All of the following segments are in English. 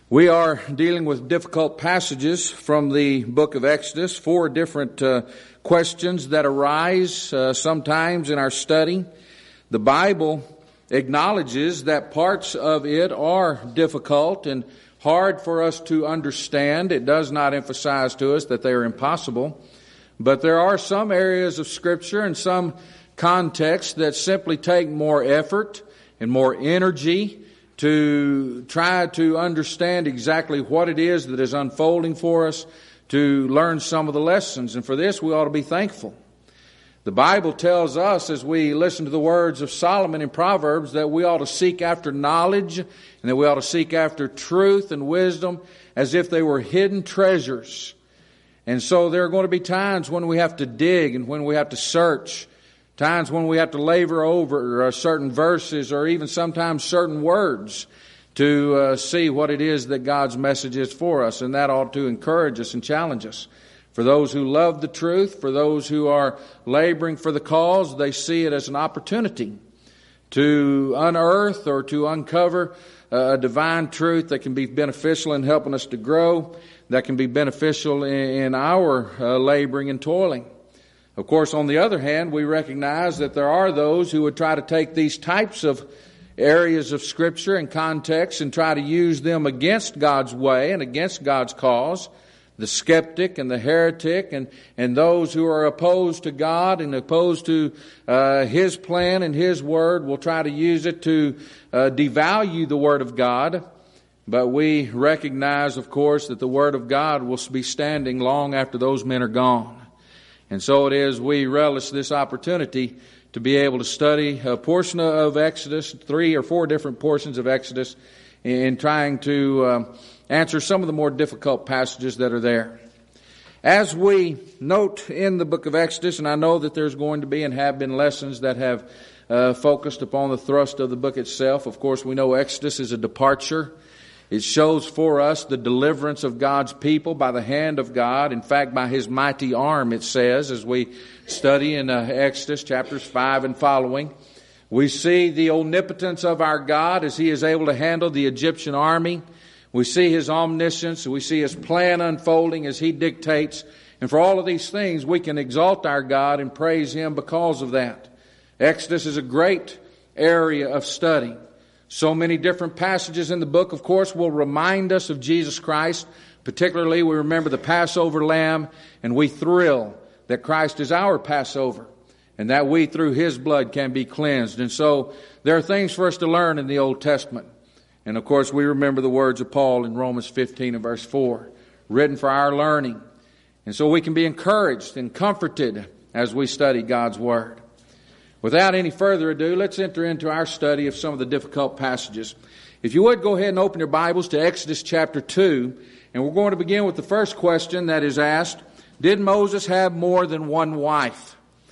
We are dealing with difficult passages from the book of Exodus, 4 different questions that arise sometimes in our study. The Bible acknowledges that parts of it are difficult and hard for us to understand. It does not emphasize to us that they are impossible. But there are some areas of Scripture and some contexts that simply take more effort and more energy to try to understand exactly what it is that is unfolding for us, to learn some of the lessons. And for this, we ought to be thankful. The Bible tells us, as we listen to the words of Solomon in Proverbs, that we ought to seek after knowledge and that we ought to seek after truth and wisdom as if they were hidden treasures. And so there are going to be times when we have to dig and when we have to search, times when we have to labor over certain verses or even sometimes certain words to see what it is that God's message is for us. And that ought to encourage us and challenge us. For those who love the truth, for those who are laboring for the cause, they see it as an opportunity to unearth or to uncover a divine truth that can be beneficial in helping us to grow, that can be beneficial in our laboring and toiling. Of course, on the other hand, we recognize that there are those who would try to take these types of areas of Scripture and context and try to use them against God's way and against God's cause. The skeptic and the heretic and those who are opposed to God and opposed to His plan and His Word will try to use it to devalue the Word of God. But we recognize, of course, that the Word of God will be standing long after those men are gone. And so it is we relish this opportunity to be able to study a portion of Exodus, 3 or 4 different portions of Exodus, in trying to answer some of the more difficult passages that are there. As we note in the book of Exodus, and I know that there's going to be and have been lessons that have focused upon the thrust of the book itself. Of course, we know Exodus is a departure. It shows for us the deliverance of God's people by the hand of God. In fact, by His mighty arm, it says, as we study in Exodus chapters 5 and following. We see the omnipotence of our God as He is able to handle the Egyptian army. We see His omniscience. We see His plan unfolding as He dictates. And for all of these things, we can exalt our God and praise Him because of that. Exodus is a great area of study. So many different passages in the book, of course, will remind us of Jesus Christ. Particularly, we remember the Passover lamb, and we thrill that Christ is our Passover, and that we, through His blood, can be cleansed. And so, there are things for us to learn in the Old Testament. And of course, we remember the words of Paul in Romans 15 and verse 4, written for our learning. And so we can be encouraged and comforted as we study God's Word. Without any further ado, let's enter into our study of some of the difficult passages. If you would, go ahead and open your Bibles to Exodus chapter 2, and we're going to begin with the first question that is asked, did Moses have more than one wife?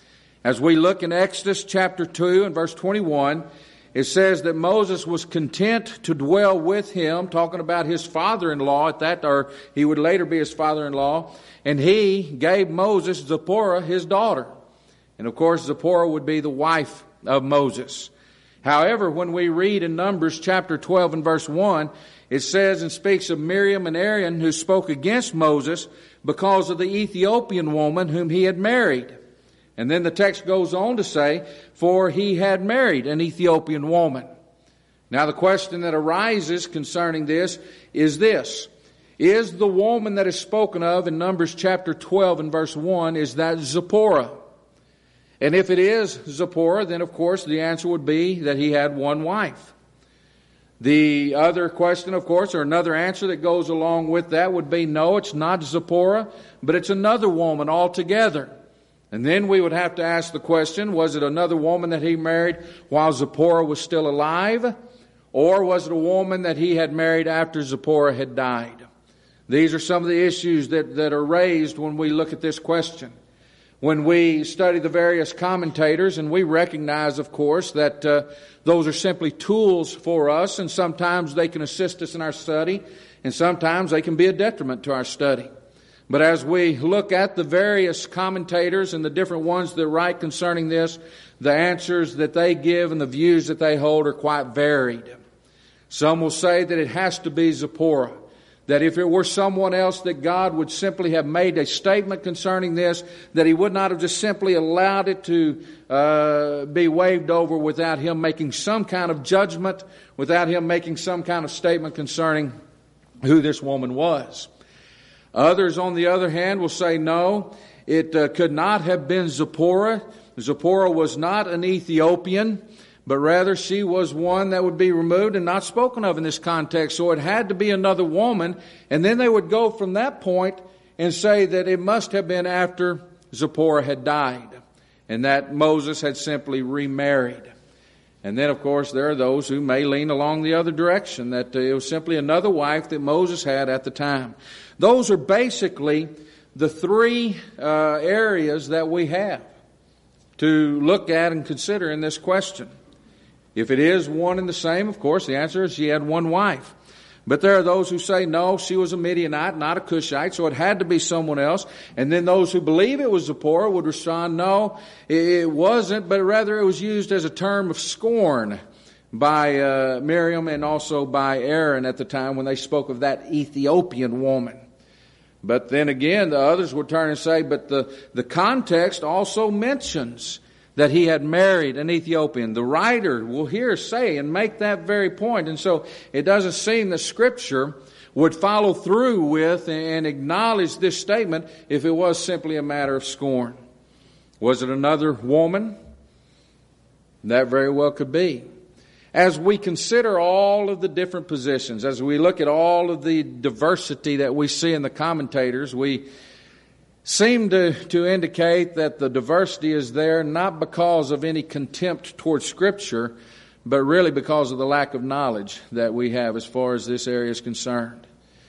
As we look in Exodus chapter 2 and verse 21, it says that Moses was content to dwell with him, talking about his father-in-law at that, or he would later be his father-in-law, and he gave Moses Zipporah, his daughter. And of course, Zipporah would be the wife of Moses. However, when we read in Numbers chapter 12 and verse 1, it says and speaks of Miriam and Aaron who spoke against Moses because of the Ethiopian woman whom he had married. And then the text goes on to say, for he had married an Ethiopian woman. Now the question that arises concerning this: is the woman that is spoken of in Numbers chapter 12 and verse 1, is that Zipporah? And if it is Zipporah, then of course the answer would be that he had one wife. The other question, of course, or another answer that goes along with that would be, no, it's not Zipporah, but it's another woman altogether. And then we would have to ask the question, was it another woman that he married while Zipporah was still alive? Or was it a woman that he had married after Zipporah had died? These are some of the issues that are raised when we look at this question. When we study the various commentators, and we recognize, of course, that those are simply tools for us, and sometimes they can assist us in our study, and sometimes they can be a detriment to our study. But as we look at the various commentators and the different ones that write concerning this, the answers that they give and the views that they hold are quite varied. Some will say that it has to be Zipporah. That if it were someone else, that God would simply have made a statement concerning this, that He would not have just simply allowed it to be waved over without Him making some kind of judgment, without Him making some kind of statement concerning who this woman was. Others, on the other hand, will say, no, it could not have been Zipporah. Zipporah was not an Ethiopian, but rather she was one that would be removed and not spoken of in this context. So it had to be another woman. And then they would go from that point and say that it must have been after Zipporah had died and that Moses had simply remarried. And then, of course, there are those who may lean along the other direction, that it was simply another wife that Moses had at the time. Those are basically the three areas that we have to look at and consider in this question. If it is one and the same, of course, the answer is she had one wife. But there are those who say, no, she was a Midianite, not a Cushite, so it had to be someone else. And then those who believe it was Zipporah would respond, no, it wasn't, but rather it was used as a term of scorn by Miriam and also by Aaron at the time when they spoke of that Ethiopian woman. But then again, the others would turn and say, but the context also mentions that he had married an Ethiopian. The writer will here say and make that very point. And so it doesn't seem that Scripture would follow through with and acknowledge this statement if it was simply a matter of scorn. Was it another woman? That very well could be. As we consider all of the different positions, as we look at all of the diversity that we see in the commentators, we seem to indicate that the diversity is there not because of any contempt towards Scripture, but really because of the lack of knowledge that we have as far as this area is concerned.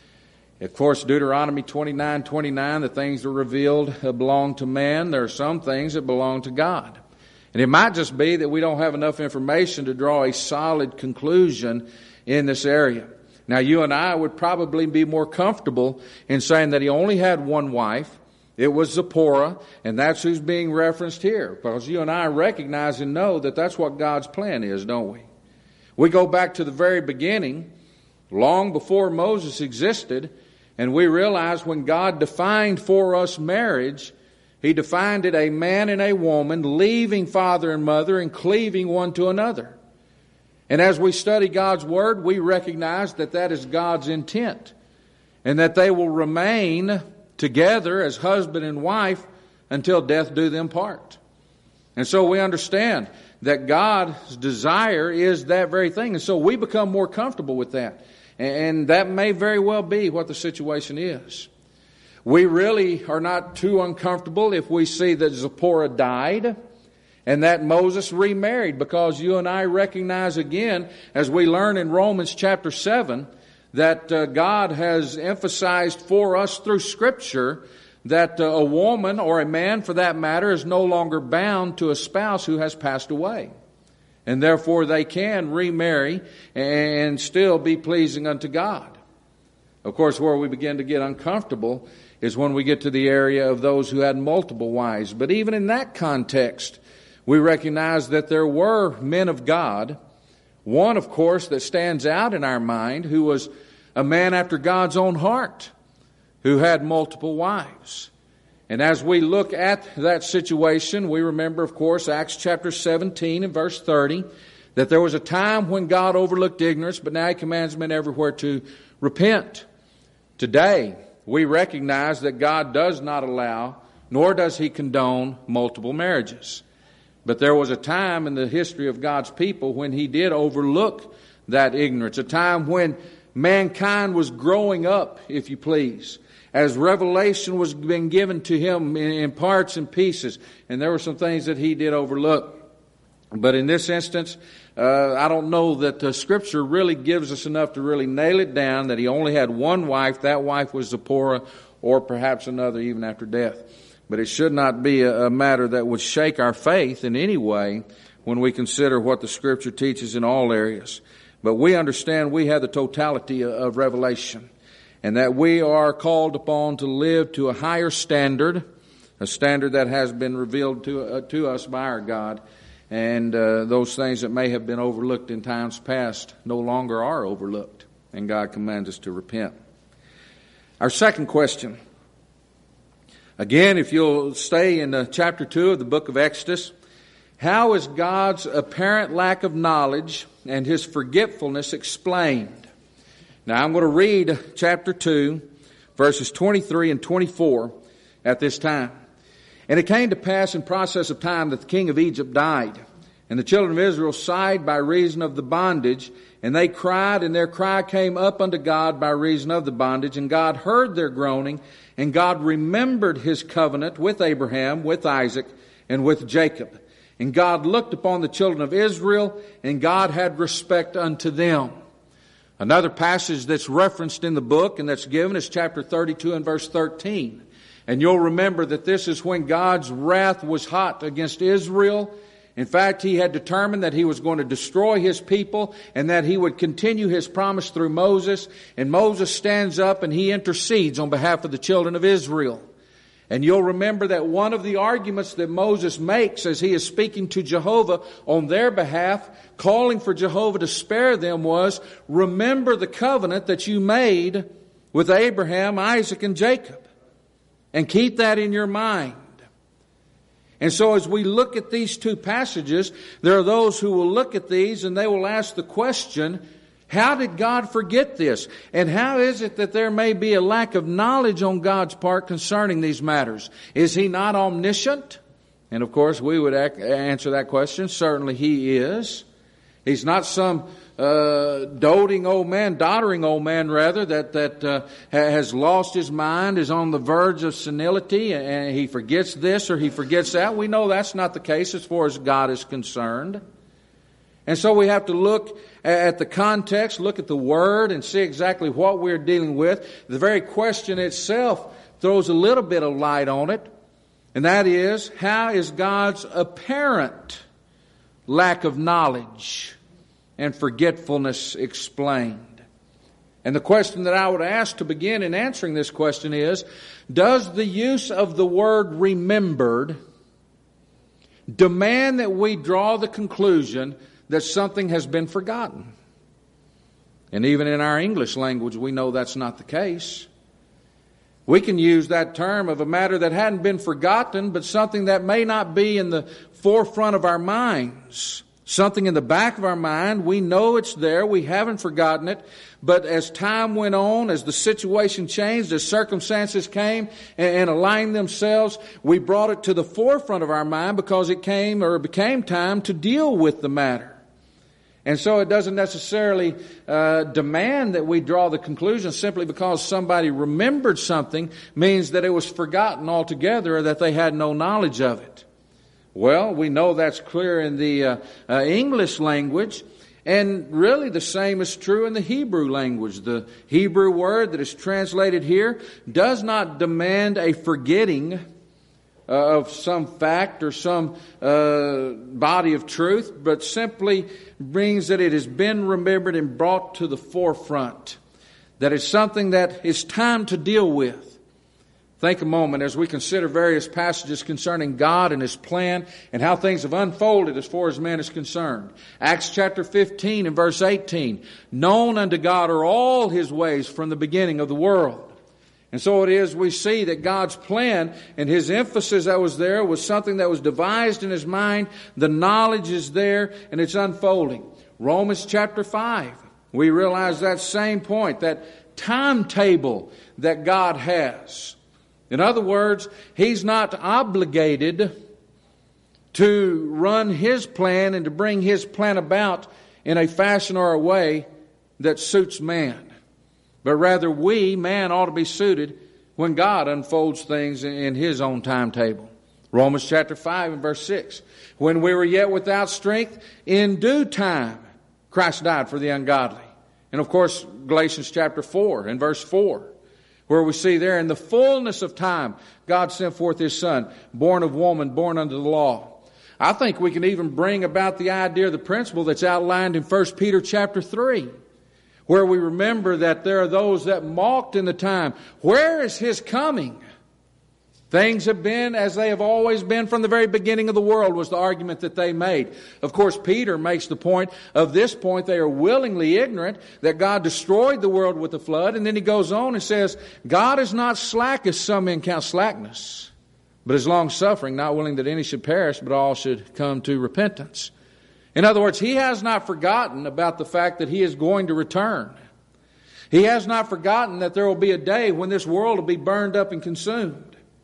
Of course, Deuteronomy 29:29, the things that are revealed belong to man. There are some things that belong to God. And it might just be that we don't have enough information to draw a solid conclusion in this area. Now, you and I would probably be more comfortable in saying that he only had one wife. It was Zipporah, and that's who's being referenced here. Because you and I recognize and know that that's what God's plan is, don't we? We go back to the very beginning, long before Moses existed, and we realize when God defined for us marriage, He defined it a man and a woman leaving father and mother and cleaving one to another. And as we study God's Word, we recognize that that is God's intent, and that they will remain together as husband and wife until death do them part. And so we understand that God's desire is that very thing. And so we become more comfortable with that. And that may very well be what the situation is. We really are not too uncomfortable if we see that Zipporah died and that Moses remarried, because you and I recognize again, as we learn in Romans chapter 7, that God has emphasized for us through Scripture that a woman, or a man for that matter, is no longer bound to a spouse who has passed away. And therefore they can remarry and still be pleasing unto God. Of course, where we begin to get uncomfortable is when we get to the area of those who had multiple wives. But even in that context, we recognize that there were men of God. One, of course, that stands out in our mind, who was a man after God's own heart, who had multiple wives. And as we look at that situation, we remember, of course, Acts chapter 17 and verse 30, that there was a time when God overlooked ignorance, but now He commands men everywhere to repent. Today, we recognize that God does not allow, nor does He condone multiple marriages. But there was a time in the history of God's people when He did overlook that ignorance, a time when mankind was growing up, if you please, as revelation was being given to him in parts and pieces, and there were some things that He did overlook. But in this instance, I don't know that the Scripture really gives us enough to really nail it down that he only had one wife. That wife was Zipporah, or perhaps another even after death. But it should not be a matter that would shake our faith in any way when we consider what the Scripture teaches in all areas. But we understand we have the totality of revelation, and that we are called upon to live to a higher standard, a standard that has been revealed to us by our God. And those things that may have been overlooked in times past no longer are overlooked, and God commands us to repent. Our second question. Again, if you'll stay in chapter 2 of the book of Exodus, how is God's apparent lack of knowledge and His forgetfulness explained? Now, I'm going to read chapter 2, verses 23 and 24 at this time. And it came to pass in process of time that the king of Egypt died, and the children of Israel sighed by reason of the bondage, and they cried, and their cry came up unto God by reason of the bondage, and God heard their groaning, and God remembered His covenant with Abraham, with Isaac, and with Jacob. And God looked upon the children of Israel, and God had respect unto them. Another passage that's referenced in the book and that's given is chapter 32 and verse 13. And you'll remember that this is when God's wrath was hot against Israel. In fact, He had determined that He was going to destroy His people and that He would continue His promise through Moses. And Moses stands up and he intercedes on behalf of the children of Israel. And you'll remember that one of the arguments that Moses makes as he is speaking to Jehovah on their behalf, calling for Jehovah to spare them, was, remember the covenant that you made with Abraham, Isaac, and Jacob. And keep that in your mind. And so as we look at these two passages, there are those who will look at these and they will ask the question, how did God forget this? And how is it that there may be a lack of knowledge on God's part concerning these matters? Is He not omniscient? And of course we would answer that question. Certainly He is. He's not some doddering old man rather, that has lost his mind, is on the verge of senility, and he forgets this or he forgets that. We know that's not the case as far as God is concerned. And so we have to look at the context, look at the Word, and see exactly what we're dealing with. The very question itself throws a little bit of light on it, and that is, how is God's apparent lack of knowledge and forgetfulness explained? And the question that I would ask to begin in answering this question is, does the use of the word remembered demand that we draw the conclusion that something has been forgotten? And even in our English language, we know that's not the case. We can use that term of a matter that hadn't been forgotten, but something that may not be in the forefront of our minds. Something in the back of our mind, we know it's there, we haven't forgotten it, but as time went on, as the situation changed, as circumstances came and aligned themselves, we brought it to the forefront of our mind because it became time to deal with the matter. And so it doesn't necessarily demand that we draw the conclusion simply because somebody remembered something means that it was forgotten altogether or that they had no knowledge of it. Well, we know that's clear in the English language, and really the same is true in the Hebrew language. The Hebrew word that is translated here does not demand a forgetting of some fact or some body of truth, but simply brings that it has been remembered and brought to the forefront. That it's something that is time to deal with. Think a moment as we consider various passages concerning God and His plan and how things have unfolded as far as man is concerned. Acts chapter 15 and verse 18. Known unto God are all His ways from the beginning of the world. And so it is we see that God's plan and His emphasis that was there was something that was devised in His mind. The knowledge is there and it's unfolding. Romans chapter 5. We realize that same point, that timetable that God has. In other words, He's not obligated to run His plan and to bring His plan about in a fashion or a way that suits man. But rather man ought to be suited when God unfolds things in His own timetable. Romans chapter 5 and verse 6. When we were yet without strength, in due time, Christ died for the ungodly. And of course, Galatians chapter 4 and verse 4. Where we see there in the fullness of time, God sent forth His Son, born of woman, born under the law. I think we can even bring about the idea, the principle that's outlined in 1 Peter chapter 3, where we remember that there are those that mocked in the time. Where is His coming? Things have been as they have always been from the very beginning of the world, was the argument that they made. Of course, Peter makes the point of this point. They are willingly ignorant that God destroyed the world with the flood. And then he goes on and says, God is not slack as some men count slackness, but is long-suffering, not willing that any should perish, but all should come to repentance. In other words, he has not forgotten about the fact that he is going to return. He has not forgotten that there will be a day when this world will be burned up and consumed.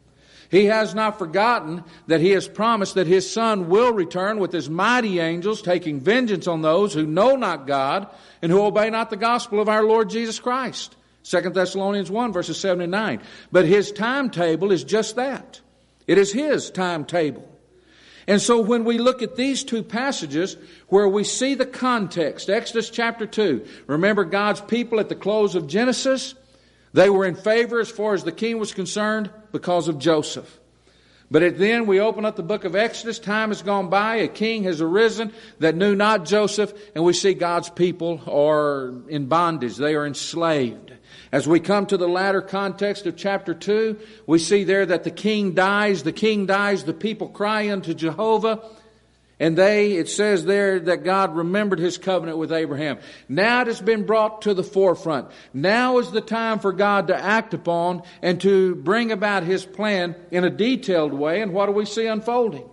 He has not forgotten that he has promised that his Son will return with his mighty angels, taking vengeance on those who know not God and who obey not the gospel of our Lord Jesus Christ. 2 Thessalonians 1, verses 7 and 9. But his timetable is just that. It is his timetable. And so when we look at these two passages where we see the context, Exodus chapter 2, remember God's people at the close of Genesis, they were in favor as far as the king was concerned because of Joseph. But then we open up the book of Exodus, time has gone by, a king has arisen that knew not Joseph, and we see God's people are in bondage, they are enslaved. As we come to the latter context of chapter 2, we see there that the king dies, the people cry unto Jehovah, and it says there that God remembered his covenant with Abraham. Now it has been brought to the forefront. Now is the time for God to act upon and to bring about his plan in a detailed way. And what do we see unfolding?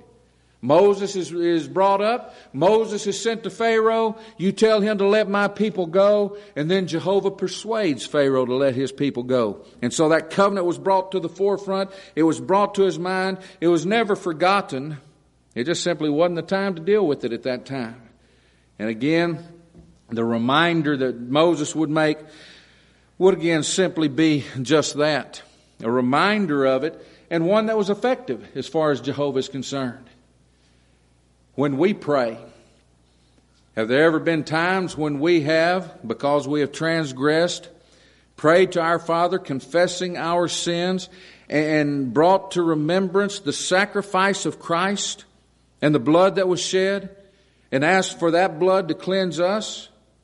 Moses is brought up. Moses is sent to Pharaoh. You tell him to let my people go. And then Jehovah persuades Pharaoh to let his people go. And so that covenant was brought to the forefront. It was brought to his mind. It was never forgotten. It just simply wasn't the time to deal with it at that time. And again, the reminder that Moses would make would again simply be just that. A reminder of it, and one that was effective as far as Jehovah is concerned. When we pray, have there ever been times when we have, because we have transgressed, prayed to our Father, confessing our sins, and brought to remembrance the sacrifice of Christ and the blood that was shed, and asked for that blood to cleanse us?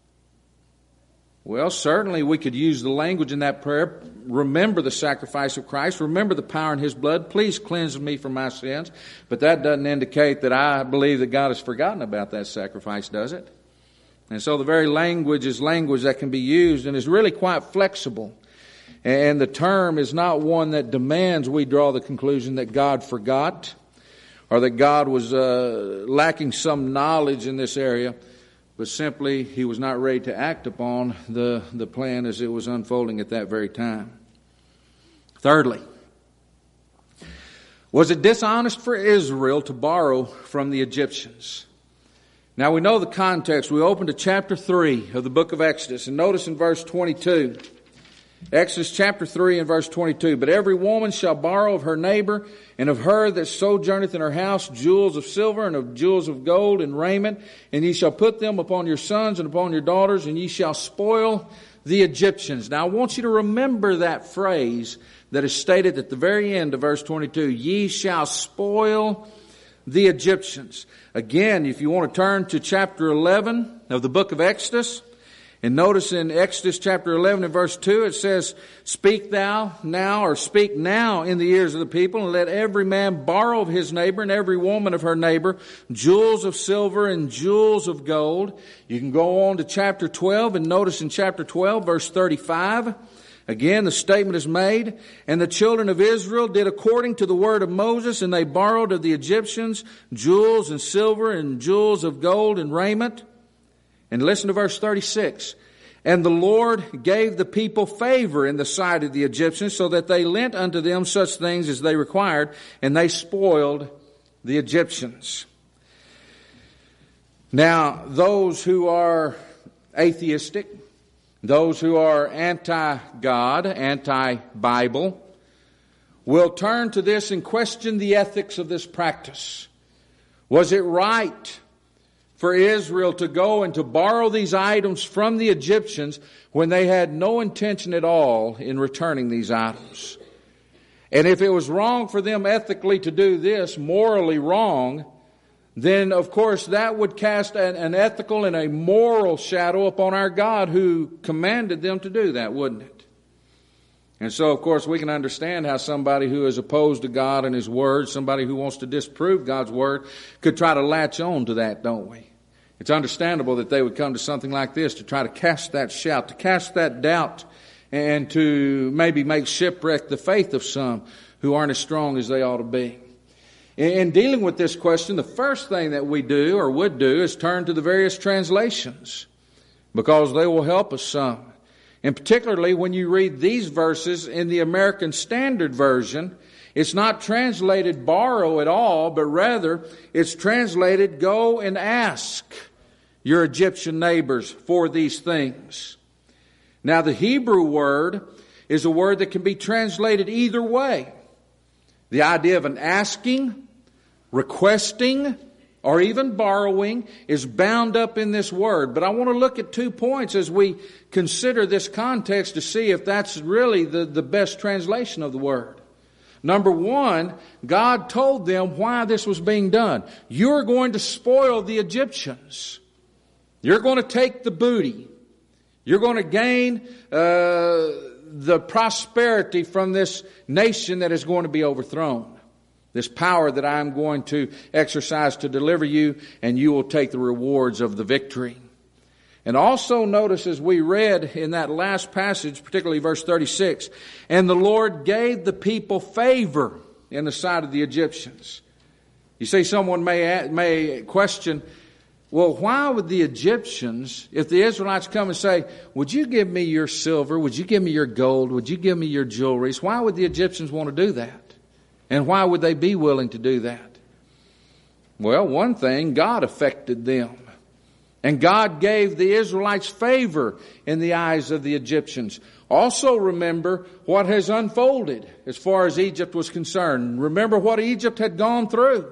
Well, certainly we could use the language in that prayer. Remember the sacrifice of Christ. Remember the power in his blood. Please cleanse me from my sins. But that doesn't indicate that I believe that God has forgotten about that sacrifice, does it? And so the very language is language that can be used and is really quite flexible. And the term is not one that demands we draw the conclusion that God forgot or that God was lacking some knowledge in this area, but simply he was not ready to act upon the plan as it was unfolding at that very time. Thirdly, was it dishonest for Israel to borrow from the Egyptians? Now we know the context. We open to chapter 3 of the book of Exodus, and notice in verse 22. Exodus chapter 3 and verse 22. But every woman shall borrow of her neighbor, and of her that sojourneth in her house, jewels of silver and of jewels of gold and raiment, and ye shall put them upon your sons and upon your daughters, and ye shall spoil the Egyptians. Now I want you to remember that phrase that is stated at the very end of verse 22. Ye shall spoil the Egyptians. Again, if you want to turn to chapter 11 of the book of Exodus, and notice in Exodus chapter 11 and verse 2, it says, Speak thou now, or speak now in the ears of the people, and let every man borrow of his neighbor, and every woman of her neighbor, jewels of silver and jewels of gold. You can go on to chapter 12, and notice in chapter 12, verse 35, again the statement is made, And the children of Israel did according to the word of Moses, and they borrowed of the Egyptians jewels and silver and jewels of gold and raiment. And listen to verse 36. And the Lord gave the people favor in the sight of the Egyptians, so that they lent unto them such things as they required, and they spoiled the Egyptians. Now, those who are atheistic, those who are anti-God, anti-Bible, will turn to this and question the ethics of this practice. Was it right for Israel to go and to borrow these items from the Egyptians when they had no intention at all in returning these items? And if it was wrong for them ethically to do this, morally wrong, then of course that would cast an ethical and a moral shadow upon our God who commanded them to do that, wouldn't it? And so, of course, we can understand how somebody who is opposed to God and His Word, somebody who wants to disprove God's Word, could try to latch on to that, don't we? It's understandable that they would come to something like this to try to cast that shout, to cast that doubt, and to maybe make shipwreck the faith of some who aren't as strong as they ought to be. In dealing with this question, the first thing that we do or would do is turn to the various translations, because they will help us some. And particularly when you read these verses in the American Standard Version, it's not translated borrow at all, but rather it's translated go and ask your Egyptian neighbors for these things. Now the Hebrew word is a word that can be translated either way. The idea of an asking, requesting, or even borrowing is bound up in this word. But I want to look at 2 points as we consider this context to see if that's really the best translation of the word. Number one, God told them why this was being done. You're going to spoil the Egyptians. You're going to take the booty. You're going to gain the prosperity from this nation that is going to be overthrown. This power that I'm going to exercise to deliver you, and you will take the rewards of the victory. And also notice as we read in that last passage, particularly verse 36, and the Lord gave the people favor in the sight of the Egyptians. You see, someone may question, well, why would the Egyptians, if the Israelites come and say, would you give me your silver, would you give me your gold, would you give me your jewelries, why would the Egyptians want to do that? And why would they be willing to do that? Well, one thing, God affected them. And God gave the Israelites favor in the eyes of the Egyptians. Also remember what has unfolded as far as Egypt was concerned. Remember what Egypt had gone through.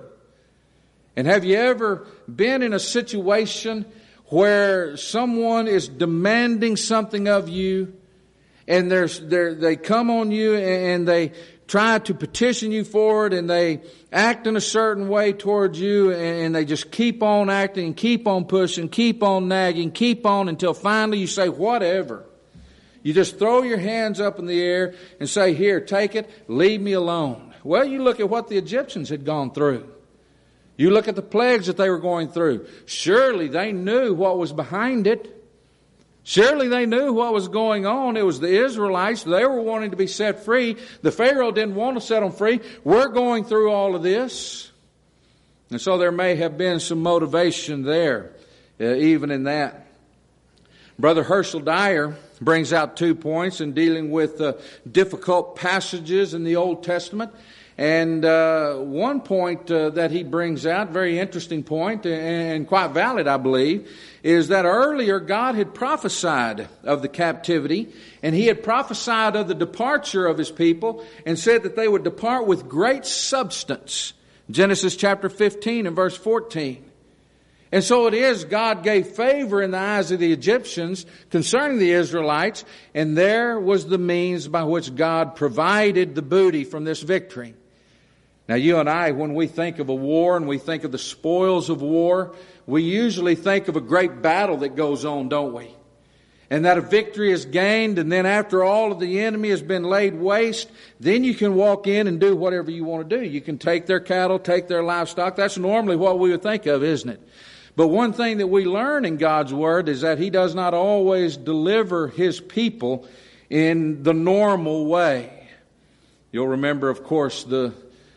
And have you ever been in a situation where someone is demanding something of you, and they come on you and they try to petition you for it, and they act in a certain way towards you, and they just keep on acting, keep on pushing, keep on nagging, keep on until finally you say, whatever. You just throw your hands up in the air and say, here, take it, leave me alone. Well, you look at what the Egyptians had gone through. You look at the plagues that they were going through. Surely they knew what was behind it. Surely they knew what was going on. It was the Israelites. They were wanting to be set free. The Pharaoh didn't want to set them free. We're going through all of this. And so there may have been some motivation there, even in that. Brother Herschel Dyer brings out 2 points in dealing with difficult passages in the Old Testament. And one point that he brings out, very interesting point, and quite valid, I believe, is that earlier God had prophesied of the captivity, and He had prophesied of the departure of His people, and said that they would depart with great substance. Genesis chapter 15 and verse 14. And so it is, God gave favor in the eyes of the Egyptians concerning the Israelites, and there was the means by which God provided the booty from this victory. Now you and I, when we think of a war and we think of the spoils of war, we usually think of a great battle that goes on, don't we? And that a victory is gained, and then after all of the enemy has been laid waste, then you can walk in and do whatever you want to do. You can take their cattle, take their livestock. That's normally what we would think of, isn't it? But one thing that we learn in God's Word is that He does not always deliver His people in the normal way. You'll remember, of course, the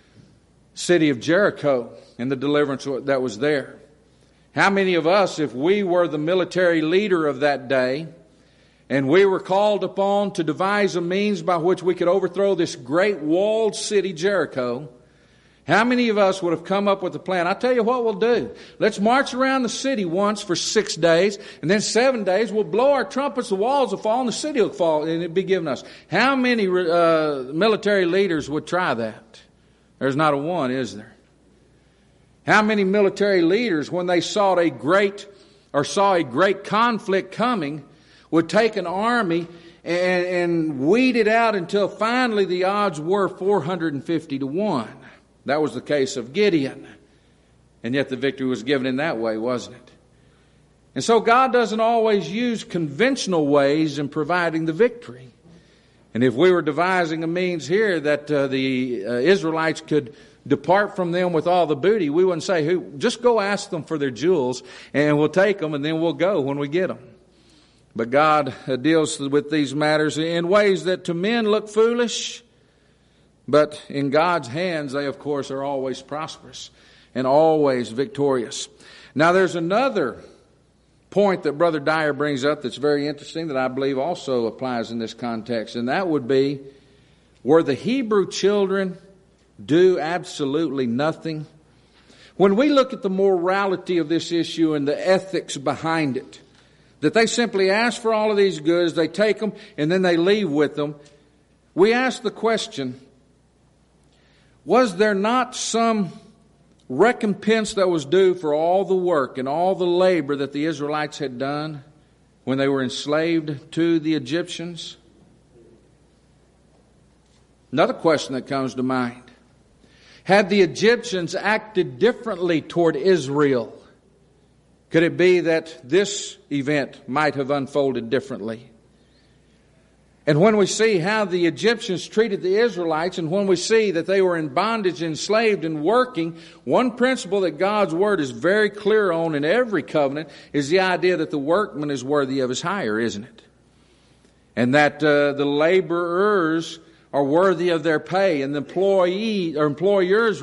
city of Jericho and the deliverance that was there. How many of us, if we were the military leader of that day, and we were called upon to devise a means by which we could overthrow this great walled city, Jericho, how many of us would have come up with a plan? I'll tell you what we'll do. Let's march around the city once for 6 days, and then 7 days we'll blow our trumpets, the walls will fall, and the city will fall, and it'll be given us. How many military leaders would try that? There's not a one, is there? How many military leaders, when they saw a great conflict coming, would take an army and weed it out until finally the odds were 450 to 1. That was the case of Gideon. And yet the victory was given in that way, wasn't it? And so God doesn't always use conventional ways in providing the victory. And if we were devising a means here that the Israelites could depart from them with all the booty, we wouldn't say, just go ask them for their jewels and we'll take them and then we'll go when we get them. But God deals with these matters in ways that to men look foolish, but in God's hands they, of course, are always prosperous and always victorious. Now there's another point that Brother Dyer brings up that's very interesting that I believe also applies in this context, and that would be, were the Hebrew children do absolutely nothing? When we look at the morality of this issue and the ethics behind it, that they simply ask for all of these goods, they take them, and then they leave with them, we ask the question, was there not some recompense that was due for all the work and all the labor that the Israelites had done when they were enslaved to the Egyptians? Another question that comes to mind. Had the Egyptians acted differently toward Israel, could it be that this event might have unfolded differently? And when we see how the Egyptians treated the Israelites, and when we see that they were in bondage, enslaved, and working, one principle that God's Word is very clear on in every covenant is the idea that the workman is worthy of his hire, isn't it? And that the laborers are worthy of their pay, and the employers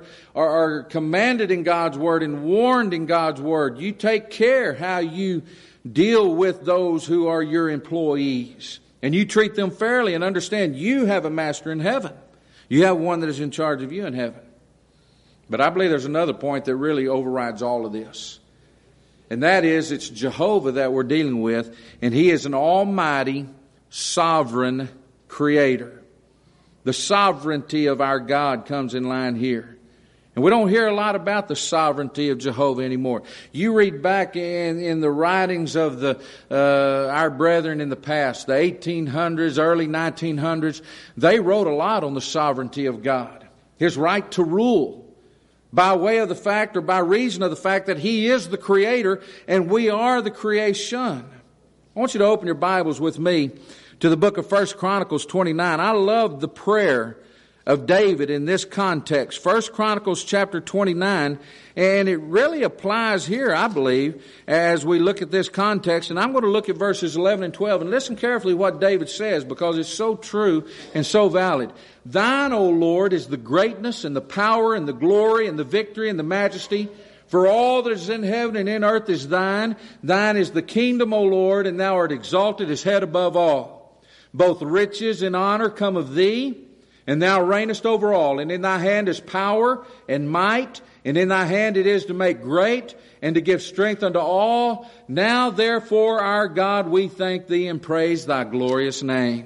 are commanded in God's Word and warned in God's Word. You take care how you deal with those who are your employees. And you treat them fairly and understand you have a master in heaven. You have one that is in charge of you in heaven. But I believe there's another point that really overrides all of this. And that is, it's Jehovah that we're dealing with. And He is an almighty, sovereign creator. The sovereignty of our God comes in line here. And we don't hear a lot about the sovereignty of Jehovah anymore. You read back in the writings of our brethren in the past, the 1800s, early 1900s, they wrote a lot on the sovereignty of God. His right to rule by way of the fact or by reason of the fact that He is the Creator and we are the creation. I want you to open your Bibles with me to the book of 1 Chronicles 29. I love the prayer of David in this context. 1 Chronicles chapter 29, and it really applies here, I believe, as we look at this context. And I'm going to look at verses 11 and 12 and listen carefully what David says, because it's so true and so valid. Thine, O Lord, is the greatness and the power and the glory and the victory and the majesty. For all that is in heaven and in earth is thine. Thine is the kingdom, O Lord, and thou art exalted as head above all. Both riches and honor come of thee, and thou reignest over all. And in thy hand is power and might, and in thy hand it is to make great and to give strength unto all. Now therefore, our God, we thank thee and praise thy glorious name.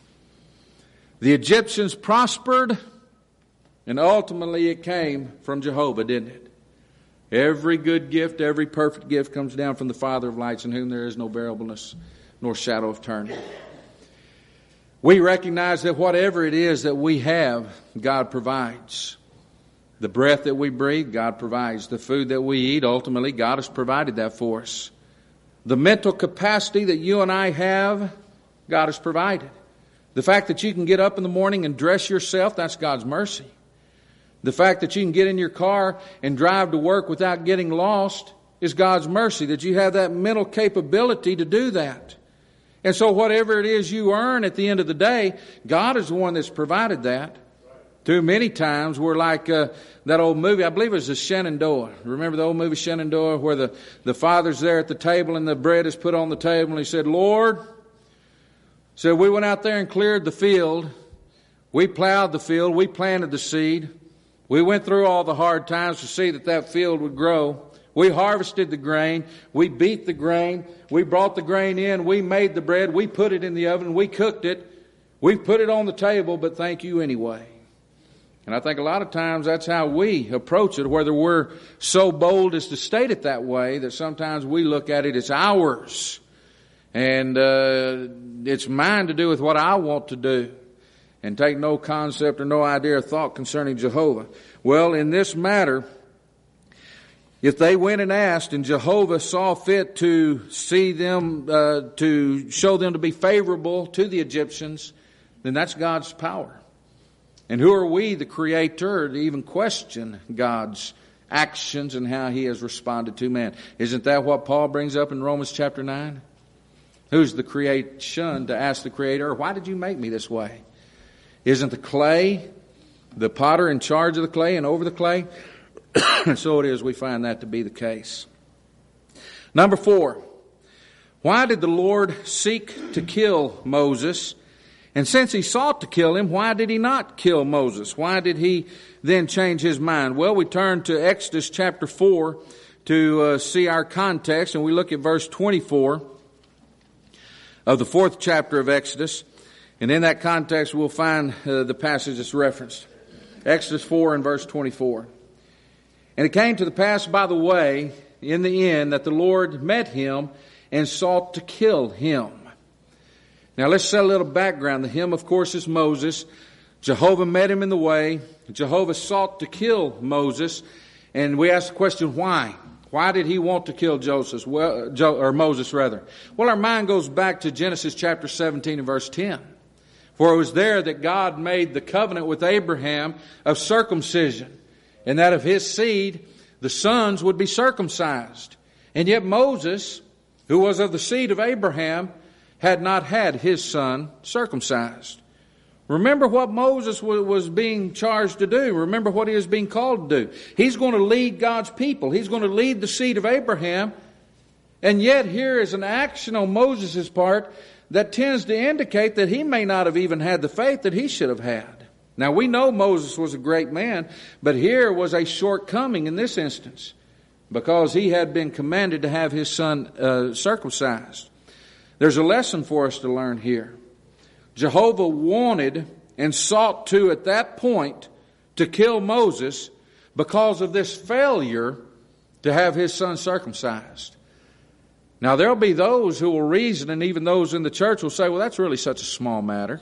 The Egyptians prospered, and ultimately it came from Jehovah, didn't it? Every good gift, every perfect gift comes down from the Father of lights, in whom there is no variableness nor shadow of turning. We recognize that whatever it is that we have, God provides. The breath that we breathe, God provides. The food that we eat, ultimately, God has provided that for us. The mental capacity that you and I have, God has provided. The fact that you can get up in the morning and dress yourself, that's God's mercy. The fact that you can get in your car and drive to work without getting lost is God's mercy, that you have that mental capability to do that. And so whatever it is you earn at the end of the day, God is the one that's provided that. Too many times we're like that old movie, I believe it was the Shenandoah. Remember the old movie Shenandoah, where the father's there at the table and the bread is put on the table, and he said, Lord, so we went out there and cleared the field. We plowed the field. We planted the seed. We went through all the hard times to see that field would grow. We harvested the grain. We beat the grain. We brought the grain in. We made the bread. We put it in the oven. We cooked it. We put it on the table, but thank you anyway. And I think a lot of times that's how we approach it, whether we're so bold as to state it that way, that sometimes we look at it as ours. And it's mine to do with what I want to do, and take no concept or no idea or thought concerning Jehovah. Well, in this matter, if they went and asked, and Jehovah saw fit to see them, to show them to be favorable to the Egyptians, then that's God's power. And who are we, the Creator, to even question God's actions and how He has responded to man? Isn't that what Paul brings up in Romans chapter 9? Who's the creation to ask the Creator, why did you make me this way? Isn't the clay, the potter in charge of the clay and over the clay? And so it is, we find that to be the case. Number 4, why did the Lord seek to kill Moses? And since He sought to kill him, why did He not kill Moses? Why did He then change His mind? Well, we turn to Exodus chapter 4 to see our context, and we look at verse 24 of the 4th chapter of Exodus. And in that context, we'll find the passage that's referenced. Exodus 4 and verse 24. And it came to pass by the way, in the end, that the Lord met him and sought to kill him. Now let's set a little background. The him, of course, is Moses. Jehovah met him in the way. Jehovah sought to kill Moses. And we ask the question, why? Why did He want to kill Moses? Well, our mind goes back to Genesis chapter 17 and verse 10. For it was there that God made the covenant with Abraham of circumcision, and that of his seed the sons would be circumcised. And yet Moses, who was of the seed of Abraham, had not had his son circumcised. Remember what Moses was being charged to do. Remember what he was being called to do. He's going to lead God's people. He's going to lead the seed of Abraham. And yet here is an action on Moses' part that tends to indicate that he may not have even had the faith that he should have had. Now we know Moses was a great man, but here was a shortcoming in this instance, because he had been commanded to have his son circumcised. There's a lesson for us to learn here. Jehovah wanted and sought to, at that point, to kill Moses because of this failure to have his son circumcised. Now, there'll be those who will reason, and even those in the church will say, well, that's really such a small matter.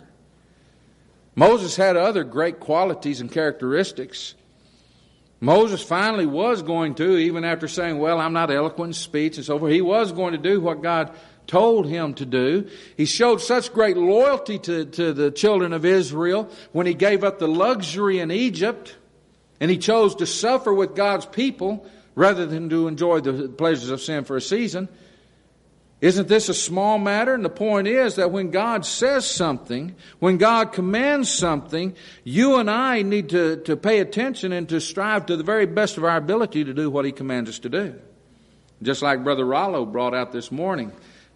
Moses had other great qualities and characteristics. Moses finally was going to, even after saying, well, I'm not eloquent in speech and so forth, he was going to do what God told him to do. He showed such great loyalty to the children of Israel when he gave up the luxury in Egypt, and he chose to suffer with God's people rather than to enjoy the pleasures of sin for a season. Isn't this a small matter? And the point is that when God says something, when God commands something, you and I need to pay attention and to strive to the very best of our ability to do what He commands us to do. Just like Brother Rollo brought out this morning,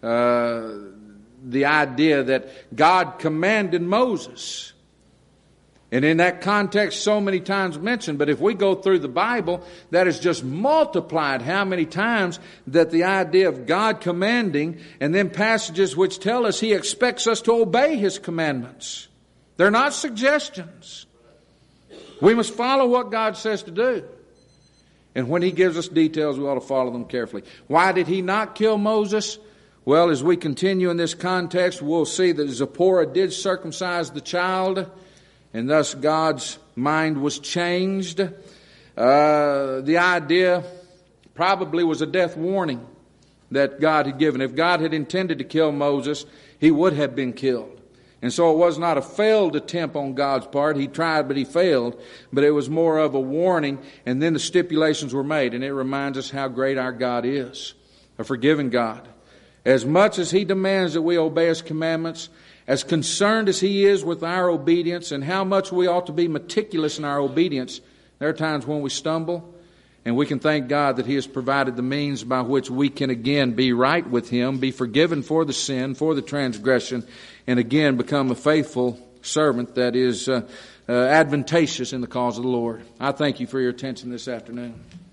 the idea that God commanded Moses. And in that context, so many times mentioned. But if we go through the Bible, that is just multiplied how many times that the idea of God commanding, and then passages which tell us He expects us to obey His commandments. They're not suggestions. We must follow what God says to do. And when He gives us details, we ought to follow them carefully. Why did He not kill Moses? Well, as we continue in this context, we'll see that Zipporah did circumcise the child, and thus God's mind was changed. The idea probably was a death warning that God had given. If God had intended to kill Moses, he would have been killed. And so it was not a failed attempt on God's part. He tried, but he failed. But it was more of a warning, and then the stipulations were made. And it reminds us how great our God is, a forgiving God. As much as He demands that we obey His commandments, as concerned as He is with our obedience and how much we ought to be meticulous in our obedience, there are times when we stumble, and we can thank God that He has provided the means by which we can again be right with Him, be forgiven for the sin, for the transgression, and again become a faithful servant that is advantageous in the cause of the Lord. I thank you for your attention this afternoon.